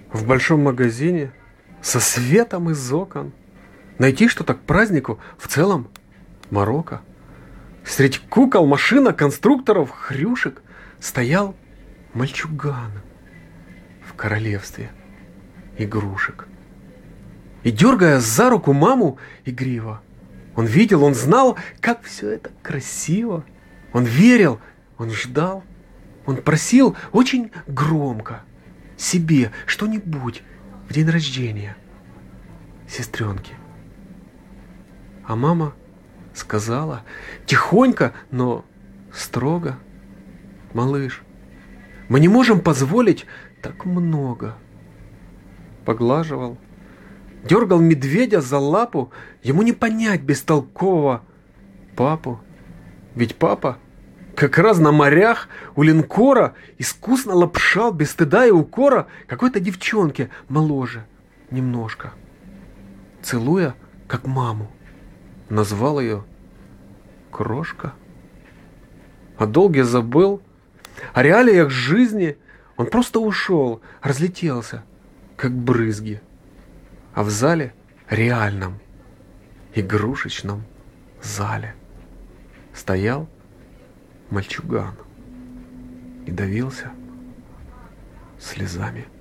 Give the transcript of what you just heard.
в большом магазине со светом из окон. Найти что-то к празднику в целом Марокко. Среди кукол, машинок, конструкторов, хрюшек стоял мальчуган в королевстве игрушек. И, дергая за руку маму игриво, он видел, он знал, как все это красиво. Он верил, он ждал, он просил очень громко себе что-нибудь в день рождения сестренки. А мама сказала тихонько, но строго: малыш, мы не можем позволить так много. Поглаживал, дергал медведя за лапу, ему не понять бестолкового папу. Ведь папа как раз на морях у линкора искусно лапшал без стыда и укора какой-то девчонке моложе немножко, целуя как маму. Назвал ее крошка. О долге забыл, о реалиях жизни. Он просто ушел, разлетелся, как брызги. А в зале реальном, игрушечном зале стоял мальчуган и давился слезами.